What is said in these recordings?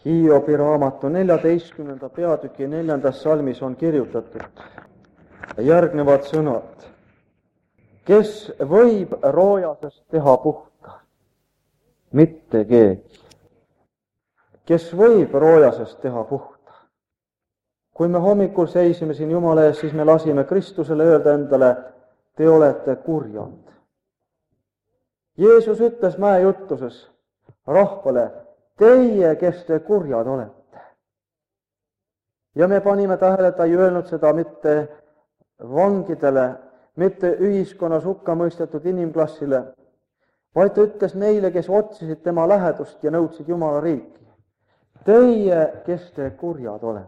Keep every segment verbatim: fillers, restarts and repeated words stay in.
Hiobi raamatu neljateistkümnenda peatüki neljandas salmis on kirjutatud järgnevad sõnad. Kes võib roojasest teha puhta? Mitte keegi. Kes võib roojasest teha puhta? Kui me hommikul seisime siin Jumala ees, siis me lasime Kristusele öelda endale, te olete kurjad. Jeesus ütles mäejuttuses rahvale, teie, kes te kurjad olete. Ja me panime tähele, ta ei öelnud seda mitte vangidele, mitte ühiskonnas hukka mõistetud inimklassile, vaid ta ütles neile, kes otsisid tema lähedust ja nõudsid Jumala riiki. Teie, kes te kurjad olete.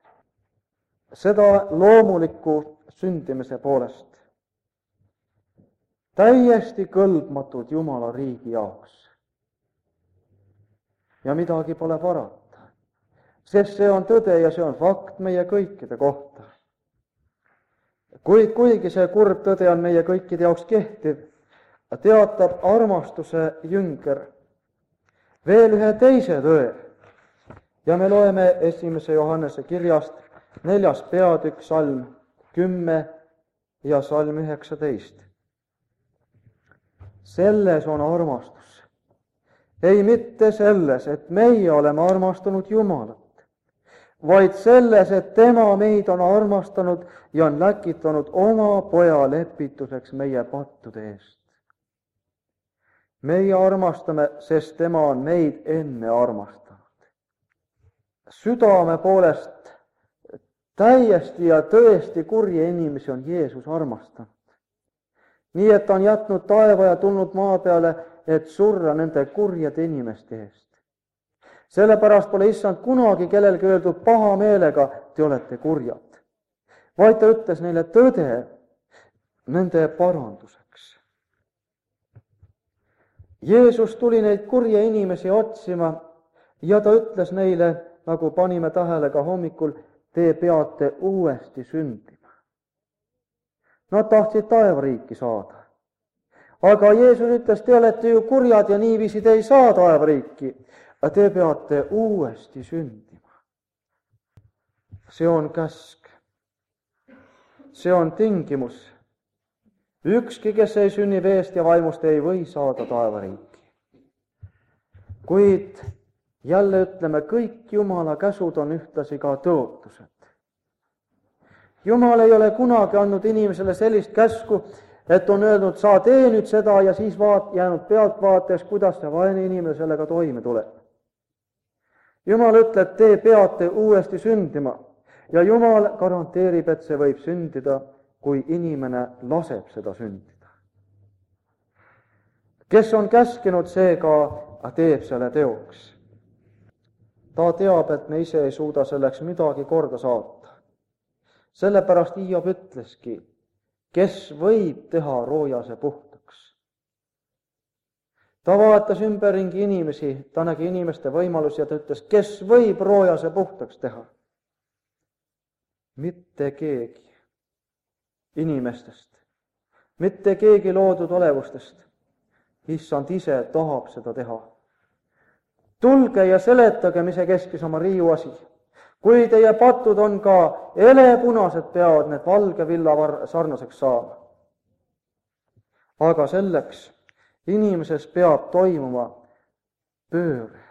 Seda loomuliku sündimise poolest. Täiesti kõlbmatud Jumala riigi jaoks. Ja midagi pole parata, sest see on tõde ja see on fakt meie kõikide kohta. Kuid kuigi see kurb tõde on meie kõikide jaoks kehtiv, teatab armastuse jünger veel ühe teise tõe. Ja me loeme esimese Johannese kirjast neljas peatükk, salm kümme ja salm üheksateist. Selles on armastus. Ei mitte selles, et meie oleme armastanud Jumalat, vaid selles, et tema meid on armastanud ja on läkitanud oma poja lepituseks meie pattude eest. Meie armastame, sest tema on meid enne armastanud. Südame poolest täiesti ja tõesti kurje inimesi on Jeesus armastanud. Nii, et ta on jätnud taeva ja tulnud maa peale, et surra nende kurjade inimeste eest. Sellepärast pole issand kunagi kellelgi öeldud paha meelega, te olete kurjad. Vaid ta ütles neile tõde nende paranduseks. Jeesus tuli neid kurje inimesi otsima ja ta ütles neile, nagu panime tähele ka hommikul, te peate uuesti sündima. Nad tahtsid taevariiki saada. Aga Jeesus ütles, te olete ju kurjad ja niiviisi te ei saa taevariiki. Te peate uuesti sündima. See on käsk. See on tingimus. Ükski, kes ei sünni veest ja vaimust, ei või saada taevariiki. Kuid jälle ütleme, kõik Jumala käsud on ühtlasi ka tõotused. Jumal ei ole kunagi andnud inimesele sellist käsku, et on öelnud, sa tee nüüd seda ja siis vaat, jäänud pealtvaates, kuidas see vaene inimene sellega toime tuleb. Jumal ütleb, te peate uuesti sündima ja Jumal garanteerib, et see võib sündida, kui inimene laseb seda sündida. Kes on käskinud, see ka teeb selle teoks. Ta teab, et me ise ei suuda selleks midagi korda saata. Sellepärast Hiob ütleski, kes võib teha roojase puhtaks. Ta vaatas ümberringi inimesi, ta nägi inimeste võimalusi ja ta ütles, kes võib roojase puhtaks teha. Mitte keegi inimestest, mitte keegi loodud olevustest. Issand ise tahab seda teha. Tulge ja seletage, mis keskis oma riiuasi. Kui teie patud on ka elepunased, peavad need valge villa sarnaseks saama. Aga selleks inimeses peab toimuma pööre.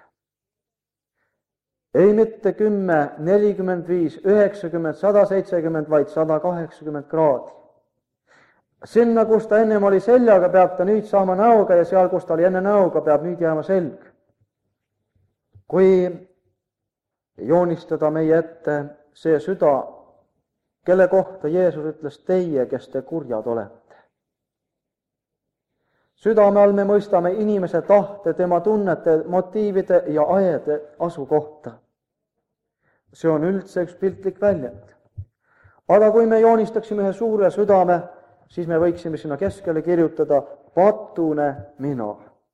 Ei mitte kümme, nelikümmend viis, üheksakümmend, sada seitsekümmend, vaid sada kaheksakümmend kraadi. Sinna, kus ta ennem oli seljaga, peab ta nüüd saama näoga ja seal, kus ta oli enne näoga, peab nüüd jääma selg. Kui joonistada meie ette see süda, kelle kohta Jeesus ütles, teie, kes te kurjad olete. Südame all me mõistame inimese tahte, tema tunnete, motiivide ja ajede asukohta. See on üldse üks piltlik väljend. Aga kui me joonistaksime ühe suure südame, siis me võiksime sinna keskele kirjutada patune mina.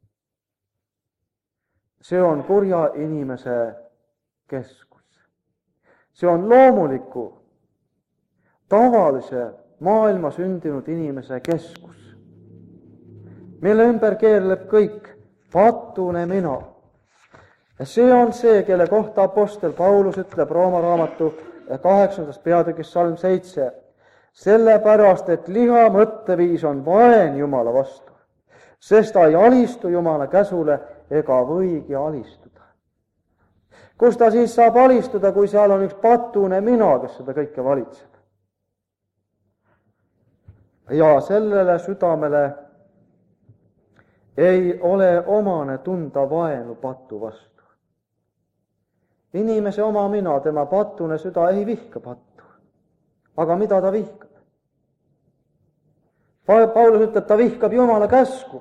See on kurja inimese keskus. See on loomuliku, tavalise maailma sündinud inimese keskus. Mille ümber keerleb kõik patune mina. ja see on see, kelle kohta apostel Paulus ütleb Rooma raamatu kaheksandas peatükis salm seitse. Sellepärast, et liha mõtteviis on vaen Jumala vastu, sest ta ei alistu Jumala käsule ega võigi alistuda. Kus ta siis saab alistuda, kui seal on üks patune mina, kes seda kõike valitseb? Ja sellele südamele ei ole omane tunda vaenu patu vastu. Inimese oma mina, tema patune süda ei vihka pattu. Aga mida ta vihkab? Paulus ütleb, ta vihkab Jumala käsku.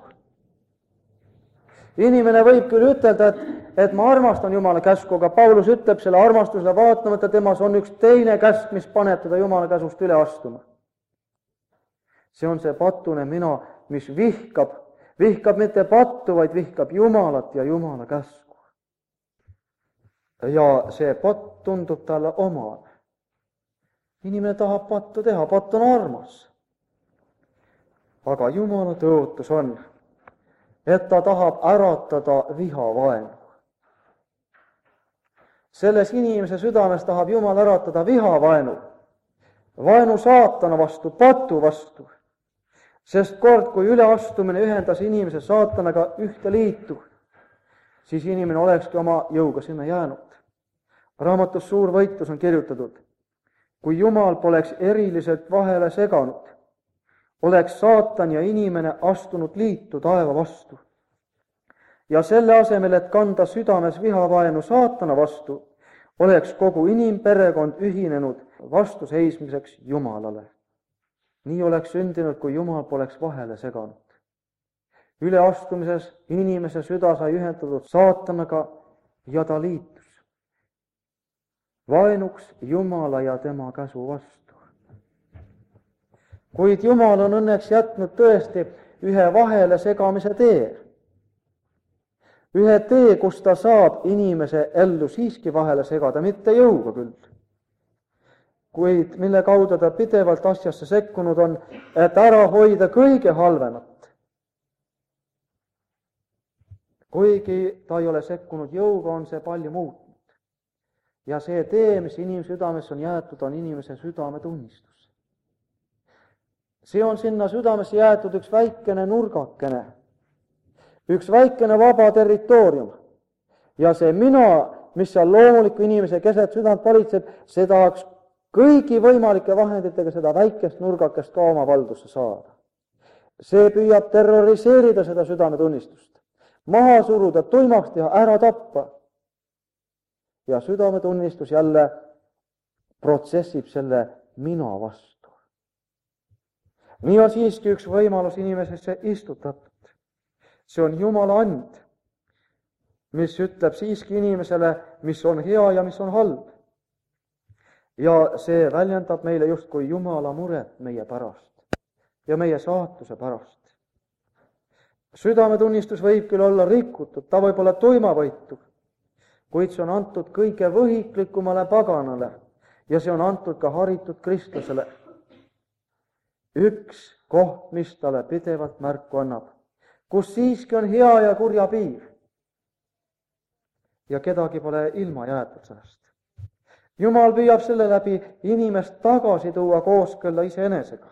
Inimene võib küll ütelda, et, et ma armastan Jumala käsku, aga Paulus ütleb selle armastusele vaatamata, temas on üks teine käsk, mis paneb teda Jumala käsust üle astuma. See on see patune mina, mis vihkab, vihkab mitte pattu, vaid vihkab Jumalat ja Jumala käsku. Ja see patt tundub talle omane. Inimene tahab pattu teha, patt on armas. Aga Jumala tõotus on, et ta tahab äratada viha vaenu. Selles inimese südames tahab Jumal äratada viha vaenu, vaenu saatana vastu, patu vastu. Sest kord, kui üleastumine ühendas inimese saatanaga ühte liitu, siis inimene olekski oma jõuga sinna jäänud. Raamatus Suur võitlus on kirjutatud, kui Jumal poleks eriliselt vahele seganud, oleks saatan ja inimene astunud liitu taeva vastu. Ja selle asemel, et kanda südames vihavaenu saatana vastu, oleks kogu inimperekond ühinenud vastuseismiseks Jumalale. Nii oleks sündinud, kui Jumal poleks vahele seganud. Üleastumises inimese süda sai ühendatud saatanaga ja ta liitus vaenuks Jumala ja tema käsu vastu. Kuid Jumal on õnneks jätnud tõesti ühe vahele segamise tee. Ühe tee, kus ta saab inimese ellu siiski vahele segada, mitte jõuga küll. Kuid mille kaudu ta pidevalt asjasse sekkunud on, et ära hoida kõige halvemat. Kuigi ta ei ole sekkunud jõuga, on see palju muutnud. Ja see tee, mis inimese südames on jäetud, on inimese südametunnistus. See on sinna südamesse jäetud üks väikene nurgakene, üks väikene vaba territoorium. Ja see mina, mis seal loomuliku inimese keset südant valitseb, see tahaks kõigi võimalike vahenditega seda väikest nurgakest ka oma valdusse saada. See püüab terroriseerida seda südametunnistust, maha suruda, tuimaks teha, ära tappa. Ja südametunnistus jälle protsessib selle mina vastu. Nii on siiski üks võimalus inimesesse istutatud. See on Jumala and, mis ütleb siiski inimesele, mis on hea ja mis on halb. Ja see väljendab meile justkui Jumala muret meie pärast ja meie saatuse pärast. Südametunnistus võib küll olla rikutud, ta võib olla tuimavõitu, kuid see on antud kõige võhiklikumale paganale ja see on antud ka haritud kristlasele. Üks koht, mis talle pidevalt märku annab, kus siiski on hea ja kurja piir. Ja kedagi pole ilma jäetud sellest. Jumal püüab selle läbi inimest tagasi tuua kooskõlla iseenesega.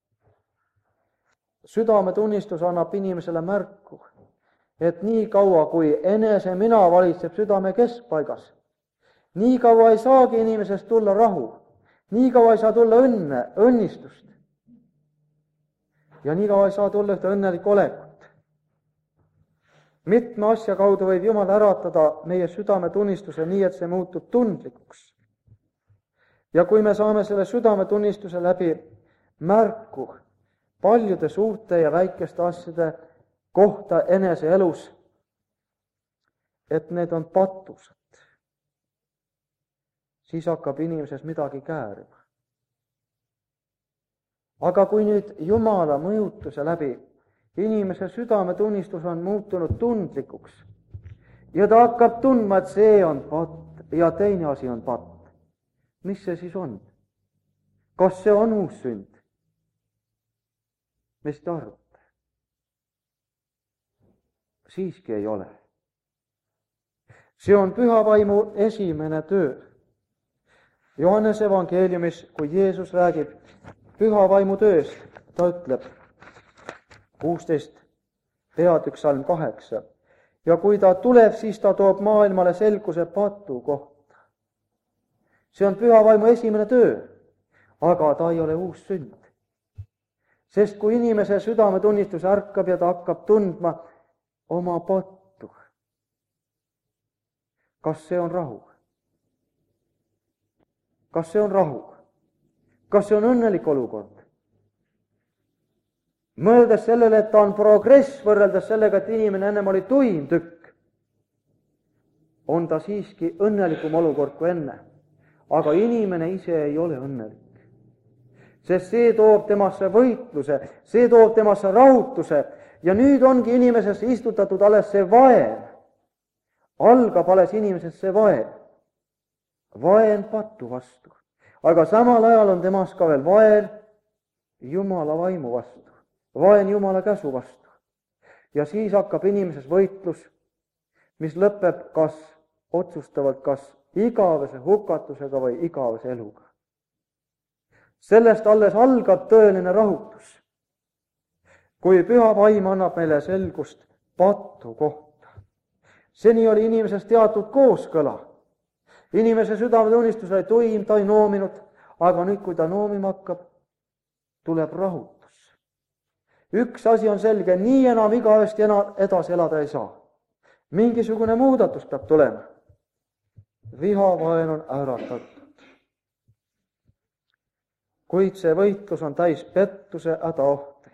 Südametunnistus annab inimesele märku, et nii kaua, kui enese mina valitseb südame keskpaigas, nii kaua ei saagi inimesest tulla rahu, nii kaua ei saa tulla õnne, õnnistust ja nii kaua ei saa tulla ühte õnnelikku olekut. Mitme asja kaudu võib Jumal äratada meie südametunnistuse nii, et see muutub tundlikuks. Ja kui me saame selle südametunnistuse läbi märku paljude suurte ja väikeste asjade kohta enese elus, et need on patused, siis hakkab inimeses midagi käärima. Aga kui nüüd Jumala mõjutuse läbi inimese südametunnistus on muutunud tundlikuks ja ta hakkab tundma, et see on patt ja teine asi on patt, mis see siis on? Kas see on uus sünd? Mis te arvate? Siiski ei ole. see on püha vaimu esimene töö. Johannese evangeeliumis, kui Jeesus räägib püha vaimu tööst, ta ütleb kuusteist peatükk salm kaheksa. Ja kui ta tuleb, siis ta toob maailmale selguse patu kohta. See on püha vaimu esimene töö, aga ta ei ole uus sünd. Sest kui inimese südametunnistus ärkab ja ta hakkab tundma oma pattu, kas see on rahu? Kas see on rahu? Kas see on õnnelik olukord? Mõeldes sellele, et ta on progress võrreldes sellega, et inimene ennem oli tuim tükk, on ta siiski õnnelikum olukord kui enne. Aga inimene ise ei ole õnnelik. Sest see toob temasse võitluse, see toob temasse rahutuse ja nüüd ongi inimesesse istutatud alles see vaen. Algab alles inimesest see vaen. Vaen pattu vastu. Aga samal ajal on temas ka veel vaen Jumala vaimu vastu. Vaen Jumala käsu vastu. Ja siis hakkab inimeses võitlus, mis lõpeb kas otsustavalt kas igavese hukatusega või igavese eluga. Sellest alles algab tõeline rahutus, kui püha vaim annab meile selgust pattu kohta. Seni oli inimeses teatud kooskõla. Inimese südametunnistus oli tuim, ta ei noominud, aga nüüd, kui ta noomima hakkab, tuleb rahutus. Üks asi on selge, nii enam igavesti enam edasi elada ei saa. Mingisugune muudatus peab tulema. Vihavaen on äratatud. Kuid see võitlus on täis pettuse hädaohti.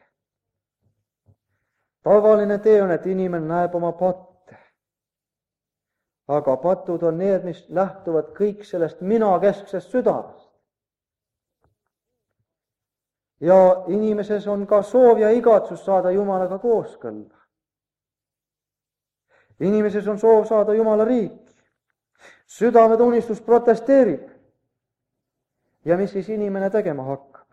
Tavaline tee on, et inimene näeb oma patte. Aga patud on need, mis lähtuvad kõik sellest mina-kesksest südamest. Ja inimeses on ka soov ja igatsus saada Jumalaga kooskõlla. Inimeses on soov saada Jumala riiki. Südametunnistus protesteerib. Ja mis siis inimene tegema hakkab?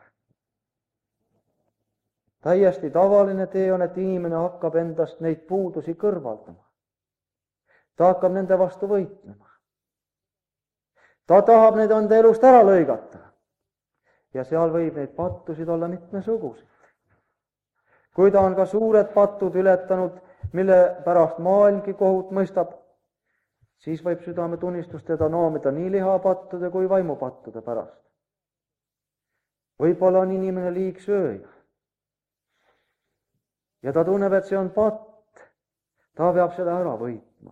Täiesti tavaline tee on, et inimene hakkab endast neid puudusi kõrvaldama. Ta hakkab nende vastu võitlema. Ta tahab neid enda elust ära lõigata. Ja seal võib neid pattusid olla mitmesuguseid. Kui ta on ka suured patud ületanud, mille pärast maailmgi kohut mõistab, siis võib südametunnistus teda noomida nii lihapattude kui vaimupattude pärast. Võib-olla on inimene liigsööja. Ja ta tunneb, et see on patt. Ta peab seda ära võitma.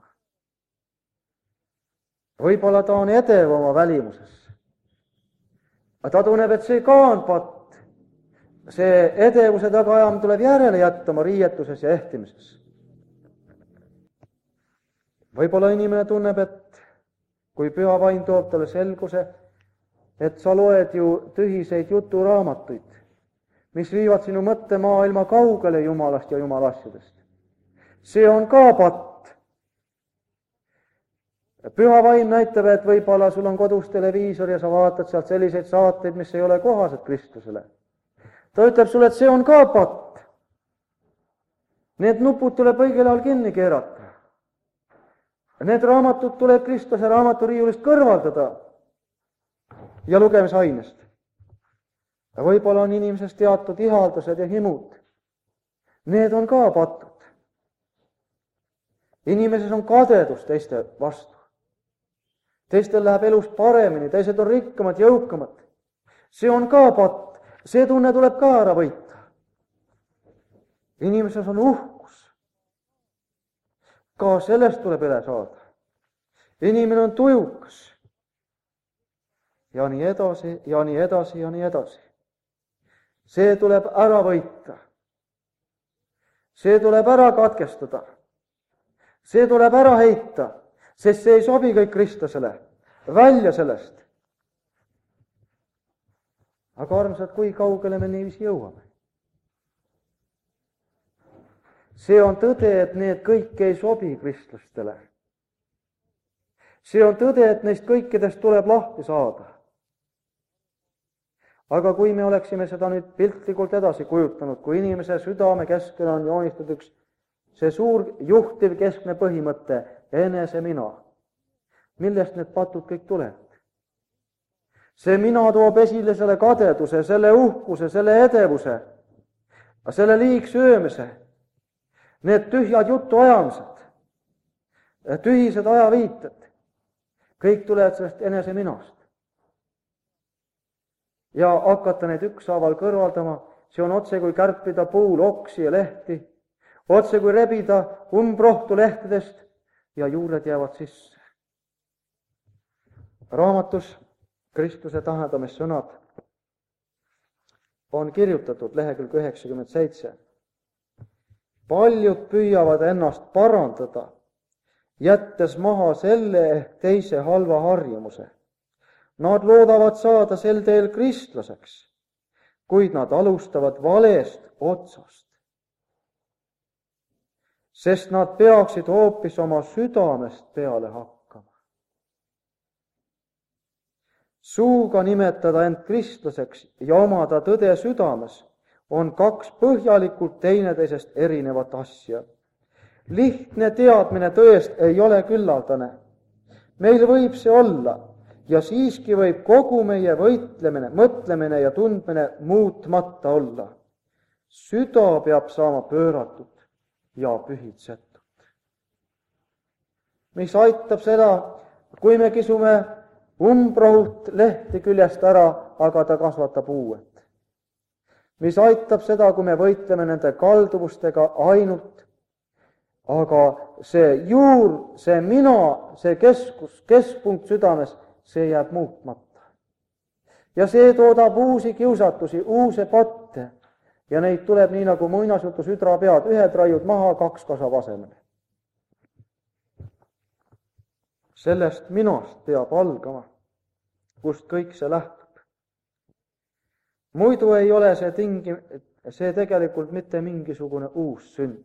Võib-olla ta on edev oma välimuses. Ta tunneb, et see ka on patt. See edevuse tagaajam tuleb järele jättama riietuses ja ehtimises. Võib-olla inimene tunneb, et kui püha vaim toob talle selguse, et sa loed ju tühiseid juturaamatuid, mis viivad sinu mõttemaailma kaugele Jumalast ja Jumala asjadest. See on ka patt. Püha vaim näitab, et võib-olla sul on kodus televiisor ja sa vaatad sealt selliseid saateid, mis ei ole kohased Kristusele. Ta ütleb sulle, et see on ka patt. Need nupud tuleb õigel ajal kinni keerata. Need raamatud tuleb Kristuse raamaturiiulist kõrvaldada ja lugemisainest. Võib-olla on inimeses teatud ihaldused ja himud. Need on ka patud. Inimeses on kadedus teiste vastu. Teistel läheb elus paremini, teised on rikkamad, jõukamad. See on ka patt. See tunne tuleb ka ära võita. Inimeses on uhkus. Ka sellest tuleb üle saada. Inimene on tujukas. Ja nii edasi, ja nii edasi, ja nii edasi. See tuleb ära võita. See tuleb ära katkestada. See tuleb ära heita, sest see ei sobi kõik Kristusele. Välja sellest. Aga armsad, kui kaugele me niiviisi jõuame? See on tõde, et need kõik ei sobi kristlastele. See on tõde, et neist kõikidest tuleb lahti saada. Aga kui me oleksime seda nüüd piltlikult edasi kujutanud, kui inimese südame keskele on joonistatud üks see suur juhtiv keskne põhimõte, enese mina. millest need patud kõik tulevad? See mina toob esile selle kadeduse, selle uhkuse, selle edevuse, selle liigsöömise, need tühjad jutuajamised, tühised ajaviited, kõik tulevad sellest enese minast. Ja hakata neid ükshaaval kõrvaldama, see on otse kui kärpida puul oksi ja lehti, otse kui rebida umbrohtu lehtedest ja juured jäävad sisse. Raamatus Kristuse tähendamissõnad on kirjutatud lehekülg üheksakümmend seitse. Paljud püüavad ennast parandada, jättes maha selle ehk teise halva harjumuse. Nad loodavad saada sel teel kristlaseks, kuid nad alustavad valest otsast. Sest nad peaksid hoopis oma südamest peale hakkama. Suuga nimetada end kristlaseks ja omada tõde südames on kaks põhjalikult teineteisest erinevat asja. Lihtne teadmine tõest ei ole küllaldane. Meil võib see olla ja siiski võib kogu meie võitlemine, mõtlemine ja tundmine muutmata olla. Süda peab saama pööratud ja pühitsetud. Mis aitab seda, kui me kisume umbrohult lehti küljest ära, aga ta kasvatab uued. Mis aitab seda, kui me võitleme nende kalduvustega ainult, aga see juur, see mina, see keskus, keskpunkt südames, see jääb muutmata. Ja see toodab uusi kiusatusi, uusi patte ja neid tuleb nii nagu muinasjutus üdrapead, ühed raiud maha, kaks kasvab asemele. Sellest minast peab algama, kust kõik see lähtub. Muidu ei ole see tingi, see tegelikult mitte mingisugune uus sünd.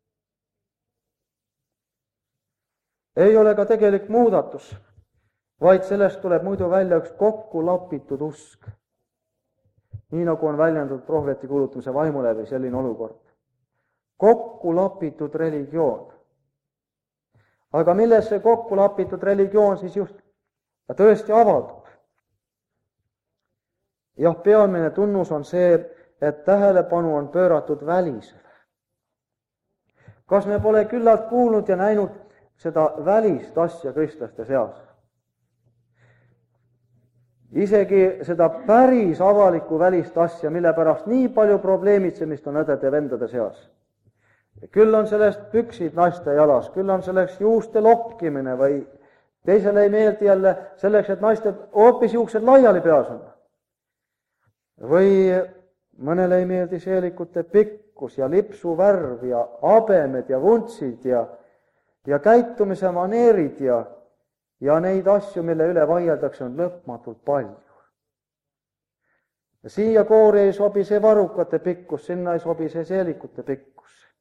Ei ole ka tegelik muudatus, vaid sellest tuleb muidu välja üks kokku lapitud usk. Nii nagu on väljendatud prohveti kuulutamise vaimu läbi selline olukord. Kokku lapitud religioon. Aga milles see kokku lapitud religioon siis just tõesti avaldub? Jah, peamine tunnus on see, et tähelepanu on pööratud välisele. Kas me pole küllalt kuulnud ja näinud seda välist asja kristlaste seas? Isegi seda päris avalikku välist asja, mille pärast nii palju probleemitsemist on õdede vendade seas. Küll on sellest püksid naiste jalas, küll on selleks juuste lokkimine või teisele ei meeldi jälle selleks, et naiste hoopis juuksed laiali peas on. Või mõnele ei meeldi seelikute pikkus ja lipsu värv ja abemed ja vuntsid ja, ja käitumise maneerid ja, ja neid asju, mille üle vaieldakse, on lõpmatult palju. Ja siia koori ei sobi see varrukate pikkus, sinna ei sobi see seelikute pikkus.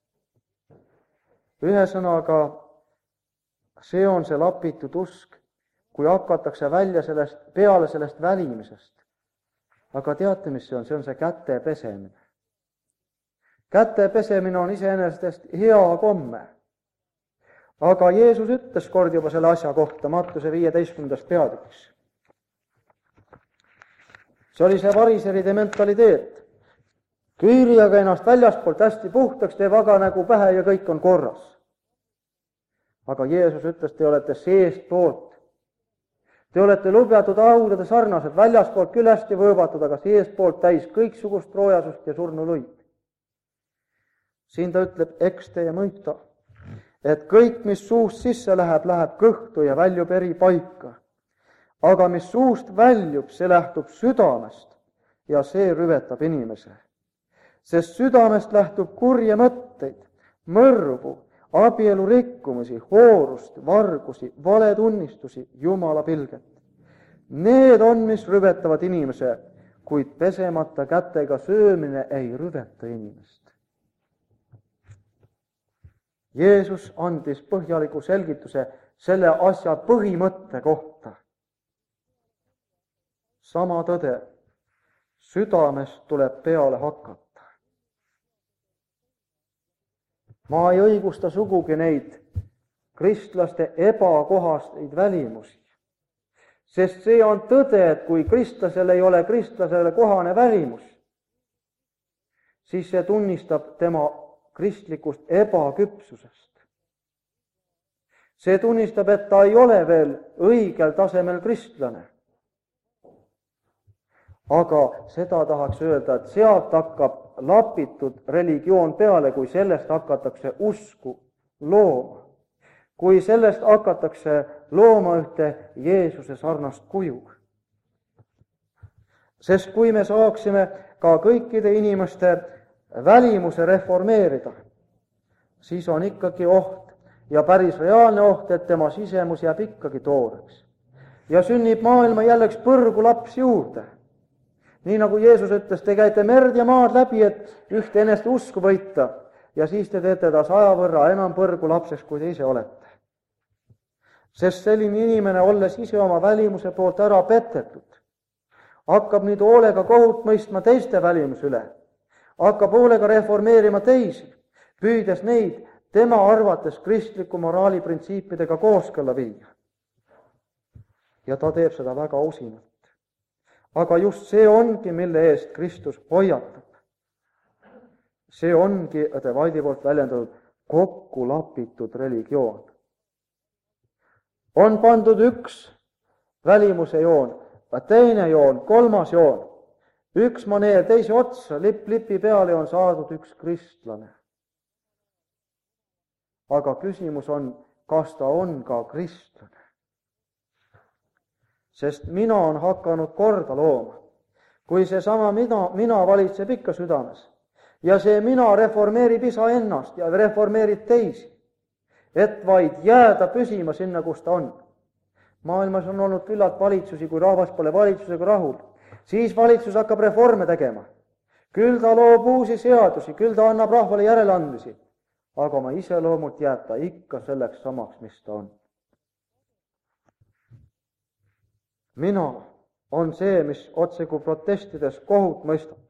Ühesõnaga, see on see lapitud usk, kui hakatakse välja sellest, peale sellest välimisest. Aga teate, mis see on? See on see käte pesemine. Käte pesemine on iseenesest hea komme. Aga Jeesus ütles kord juba selle asja kohta Mattuse viieteistkümnendast peatükis. See oli see variseride mentaliteet. Küüri aga ennast väljaspoolt hästi puhtaks, teeb aga nägu pähe ja kõik on korras. Aga Jeesus ütles, te olete seest poolt. Te olete lubjatud haudade sarnased, väljaspoolt küll hästi võõbatud, aga seest poolt täis kõiksugust roojasust ja surnuluid. Siin ta ütleb, eks teie mõista, et kõik, mis suust sisse läheb, läheb kõhtu ja väljub eri paika. Aga mis suust väljub, see lähtub südamest ja see rüvetab inimese. Sest südamest lähtub kurje mõtteid, mõrvu, abielu rikkumisi, hoorust, vargusi, valetunnistusi, Jumala pilget. Need on, mis rüvetavad inimese, kuid pesemata kätega söömine ei rüveta inimest. Jeesus andis põhjaliku selgituse selle asja põhimõtte kohta. Sama tõde, südamest tuleb peale hakata. Ma ei õigusta sugugi neid kristlaste ebakohaseid välimusi. Sest see on tõde, et kui kristlasel ei ole kristlasele kohane välimus, siis see tunnistab tema kristlikust ebaküpsusest. See tunnistab, et ta ei ole veel õigel tasemel kristlane. Aga seda tahaks öelda, et sealt hakkab lapitud religioon peale, kui sellest hakatakse usku looma. Kui sellest hakatakse looma ühte Jeesuse sarnast kuju. Sest kui me saaksime ka kõikide inimeste välimuse reformeerida, siis on ikkagi oht ja päris reaalne oht, et tema sisemus jääb ikkagi tooreks. Ja sünnib maailma jälleks põrgu laps juurde. Nii nagu Jeesus ütles, te käite merd ja maad läbi, et ühte eneste usku võita ja siis te teete ta saja võrra enam põrgu lapseks, kui te ise olete. Sest selline inimene, olles ise oma välimuse poolt ära petetud, hakkab nüüd hoolega kohut mõistma teiste välimuse üle, hakkab hoolega reformeerima teisi, püüdes neid tema arvates kristliku moraali printsiipidega kooskõlla viia. Ja ta teeb seda väga usinalt. Aga just see ongi, mille eest Kristus hoiatab. See ongi õde Vaidi poolt väljendatud kokku lapitud religioon. On pandud üks välimuse joon, teine joon, kolmas joon, üks maneer teise otsa, lipp lipi peale on saadud üks kristlane. Aga küsimus on, kas ta on ka kristlane? Sest mina on hakanud korda looma. Kui seesama mina, mina valitseb ikka südames ja see mina reformeerib isa ennast ja reformeerib teisi, et vaid jääda püsima sinna, kus ta on. Maailmas on olnud küllalt valitsusi, kui rahvas pole valitsusega rahul. Siis valitsus hakkab reforme tegema. Küll ta loob uusi seadusi, küll ta annab rahvale järeleandmisi, aga oma iseloomult jääb ta ikka selleks samaks, mis ta on. Mina on see, mis otsekui protestides kohut mõistab.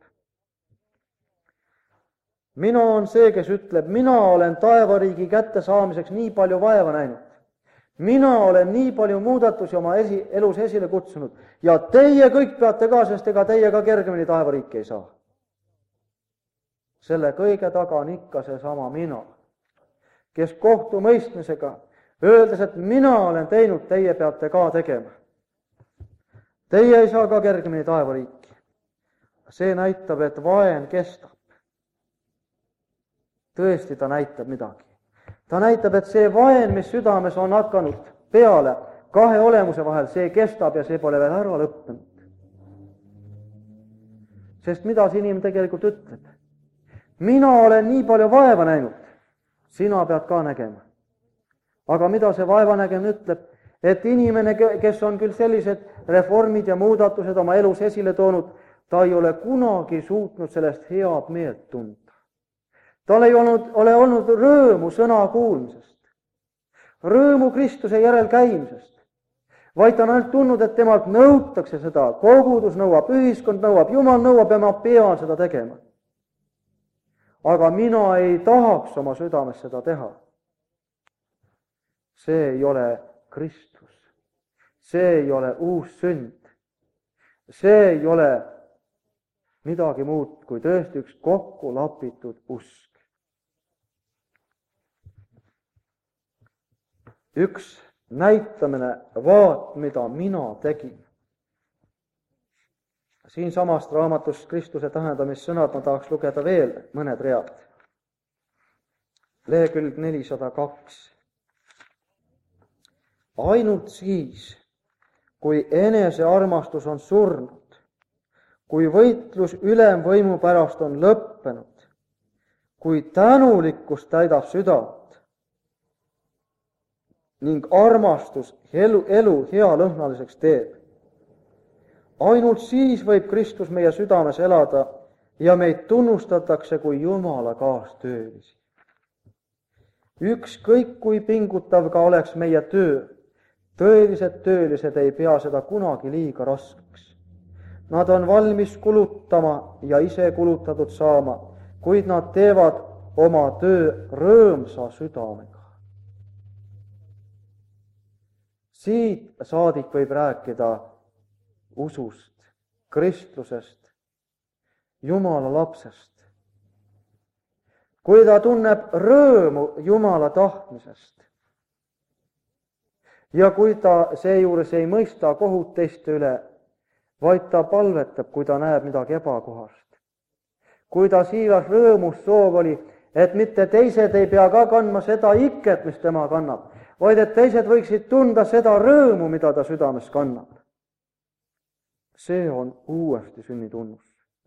Mina on see, kes ütleb, mina olen taevariigi kätte saamiseks nii palju vaeva näinud. Mina olen nii palju muudatusi oma esi, elus esile kutsunud ja teie kõik peate ka, sest ega teie ka kergemini taevariiki ei saa. Selle kõige taga on ikka see sama mina, kes kohtumõistmisega, öeldes, et mina olen teinud, teie peate ka tegema. Teie ei saa ka kergemini taevariiki. See näitab, et vaen kestab. Tõesti ta näitab midagi. Ta näitab, et see vaen, mis südames on hakanud peale kahe olemuse vahel, see kestab ja see pole veel ära lõppenud. Sest mida see inimene tegelikult ütleb? Mina olen nii palju vaeva näinud, sina pead ka nägema. Aga mida see vaevanägemine ütleb? Et inimene, kes on küll sellised reformid ja muudatused oma elus esile toonud, ta ei ole kunagi suutnud sellest head meelt tunda. Tal ei olnud, ole olnud rõõmu sõna kuulmisest, rõõmu Kristuse järel käimisest, vaid ta on ainult tundnud, et temalt nõutakse seda, kogudus nõuab, ühiskond nõuab, Jumal nõuab ja ma pean seda tegema. Aga mina ei tahaks oma südames seda teha. See ei ole Kristus. See ei ole uus sünd. See ei ole midagi muud kui tõesti üks kokku lapitud usk. Üks näitamine, vaat mida mina tegin. Siin samast raamatust Kristuse tähendamissõnad ma tahaks lugeda veel mõned read. Lehekülg nelisada kaks. Ainult siis, kui enese armastus on surnud, kui võitlus ülemvõimu pärast on lõppenud, kui tänulikkus täidab südant ning armastus elu, elu hea lõhnaliseks teeb, ainult siis võib Kristus meie südames elada ja meid tunnustatakse kui Jumala kaastöölisi. Ükskõik kui pingutav ka oleks meie töö, tõelised töölised ei pea seda kunagi liiga raskeks. Nad on valmis kulutama ja ise kulutatud saama, kuid nad teevad oma töö rõõmsa südamega. siit saadik võib rääkida usust, kristlusest, Jumala lapsest. Kui ta tunneb rõõmu Jumala tahtmisest ja kui ta seejuures ei mõista kohut teiste üle, vaid ta palvetab, kui ta näeb midagi ebakohast. Kui ta siiras rõõmus soov oli, et mitte teised ei pea ka kandma seda iket, mis tema kannab, vaid et teised võiksid tunda seda rõõmu, mida ta südames kannab. See on uuesti sünni tunnus.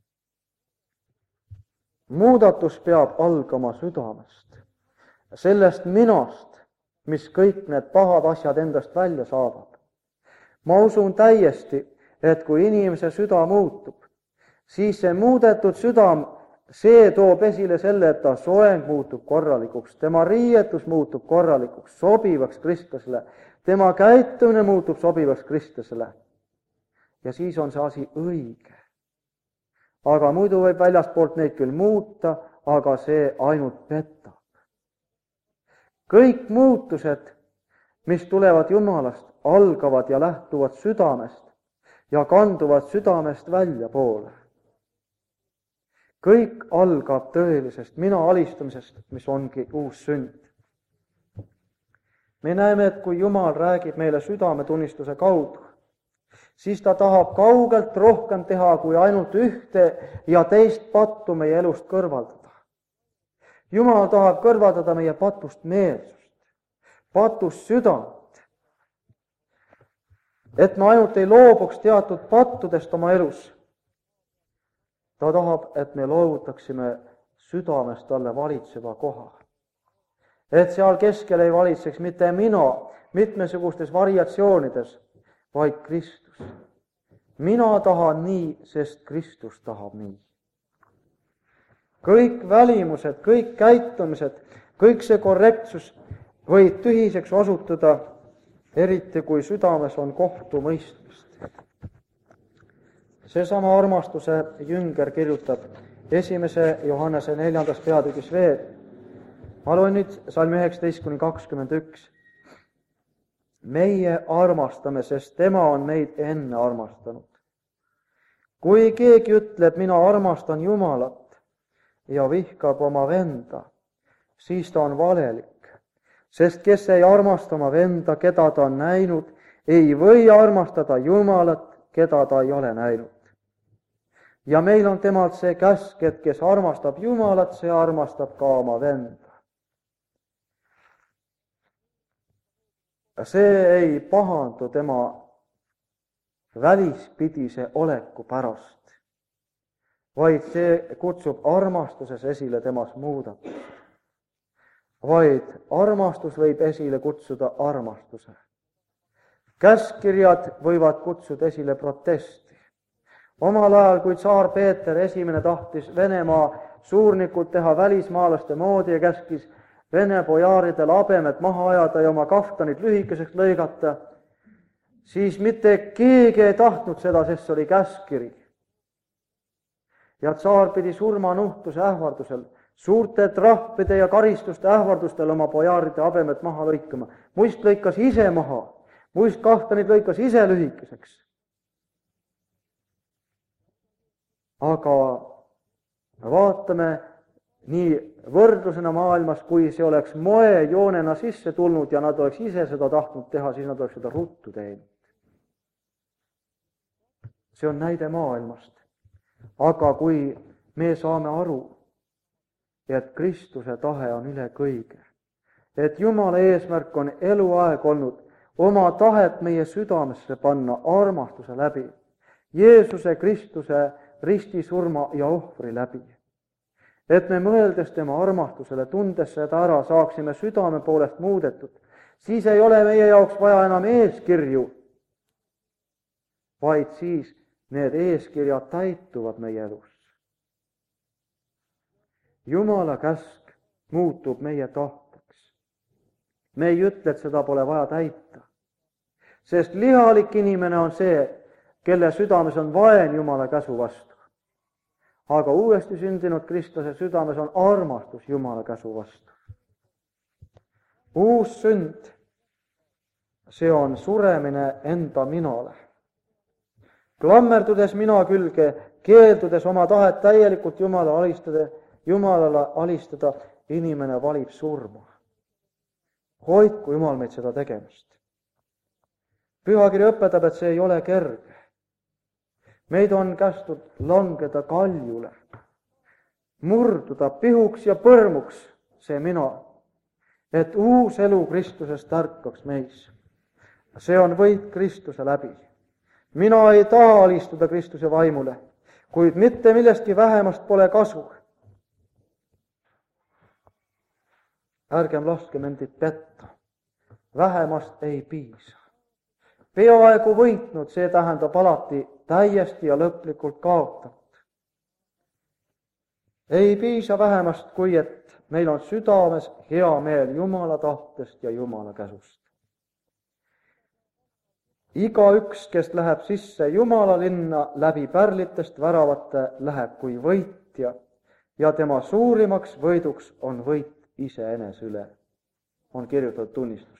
Muudatus peab algama südamest, sellest minast, mis kõik need pahad asjad endast välja saadab. Ma usun täiesti, et kui inimese süda muutub, siis see muudetud südam, see toob esile selle, et ta soeng muutub korralikuks, tema riietus muutub korralikuks, sobivaks kristlasele, tema käitumine muutub sobivaks kristlasele. Ja siis on see asi õige. Aga muidu võib väljastpoolt neid küll muuta, aga see ainult petab. Kõik muutused, mis tulevad Jumalast, algavad ja lähtuvad südamest ja kanduvad südamest välja poole. Kõik algab tõelisest mina alistamisest, mis ongi uus sünd. Me näeme, et kui Jumal räägib meile südametunnistuse kaudu, siis ta tahab kaugelt rohkem teha, kui ainult ühte ja teist pattu meie elust kõrvaldada. Jumal tahab kõrvaldada meie patust meelsust, patust südant, et me ainult ei loobuks teatud pattudest oma elus. Ta tahab, et me loovutaksime südamest talle valitseva koha. Et seal keskel ei valitseks mitte mina mitmesugustes variatsioonides, vaid Kristus. Mina tahan nii, sest Kristus tahab nii. Kõik välimused, kõik käitumised, kõik see korrektsus võib tühiseks osutuda, eriti kui südames on kohtumõistmist. Seesama armastuse jünger kirjutab esimese Johannese neljandas peatükis veel. Ma loen nüüd salm üheksateist kuni kakskümmend üks. Meie armastame, sest tema on meid enne armastanud. Kui keegi ütleb, mina armastan Jumalat ja vihkab oma venda, siis ta on valelik, sest kes ei armasta oma venda, keda ta on näinud, ei või armastada Jumalat, keda ta ei ole näinud. Ja meil on temalt see käsk, et kes armastab Jumalat, see armastab ka oma venda. See ei pahandu tema välispidise oleku pärast, vaid see kutsub armastuses esile temas muudatust. Vaid armastus võib esile kutsuda armastuse. Käskkirjad võivad kutsuda esile protesti. Omal ajal, kui tsaar Peeter esimene tahtis Venemaa suurnikud teha välismaalaste moodi ja käskis Vene pojaaridel abemed maha ajada ja oma kaftanid lühikeseks lõigata, siis mitte keegi ei tahtnud seda, sest see oli käskkiri. Ja tsaar pidi surmanuhtluse ähvardusel, suurte trahvide ja karistuste ähvardustel oma pojaaride abemed maha lõikama. Muist lõikas ise maha, muist kaftanid lõikas ise lühikeseks. Aga vaatame nii võrdlusena maailmas, kui see oleks moejoonena sisse tulnud ja nad oleks ise seda tahtnud teha, siis nad oleks seda ruttu teinud. See on näide maailmast. Aga kui me saame aru, et Kristuse tahe on üle kõige, et Jumala eesmärk on eluaeg olnud oma tahet meie südamesse panna armastuse läbi, Jeesuse Kristuse ristisurma ja ohvri läbi, et me mõeldes tema armastusele, tundes seda ära, saaksime südame poolest muudetud, siis ei ole meie jaoks vaja enam eeskirju, vaid siis need eeskirjad täituvad meie elus. Jumala käsk muutub meie tahteks. Me ei ütle, et seda pole vaja täita, sest lihalik inimene on see, kelle südames on vaen Jumala käsu vastu. Aga uuesti sündinud Kristuse südames on armastus Jumala käsu vastu. Uus sünd, see on suremine enda minale. Klammerdudes mina külge, keeldudes oma tahet täielikult Jumala alistada, Jumalale alistada, inimene valib surma. Hoidku Jumal meid seda tegemist. Pühakiri õpetab, et see ei ole kerge. Meid on kästud langeda kaljule, murduda pihuks ja põrmuks see mina, et uus elu Kristusest ärkaks meis. See on võit Kristuse läbi. Mina ei taha alistuda Kristuse vaimule, kuid mitte millestki vähemast pole kasu. Ärgem laskem endid petta. Vähemast ei piisa. Peaaegu võitnud, see tähendab alati täiesti ja lõplikult kaotanud. Ei piisa vähemast, kui et meil on südames hea meel Jumala tahtest ja Jumala käsust. Igaüks, kes läheb sisse Jumala linna läbi pärlitest väravate, läheb kui võitja ja tema suurimaks võiduks on võit iseenese üle, on kirjutatud tunnistustes.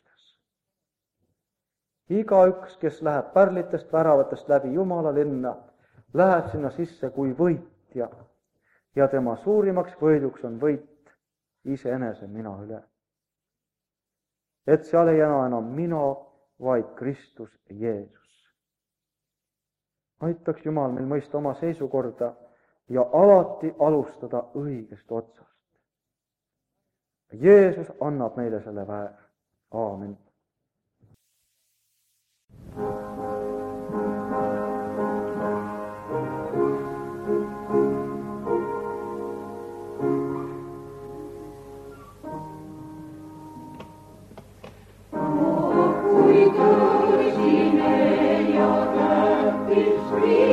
Igaüks, kes läheb pärlitest väravatest läbi Jumala linna, läheb sinna sisse kui võitja ja tema suurimaks võiduks on võit iseenese mina üle. Et seal ei jää enam mina, vaid Kristus Jeesus. Aitaks Jumal meil mõista oma seisukorda ja alati alustada õigest otsast. Jeesus annab meile selle väe. Aamen. Kui tõsine ja tähtis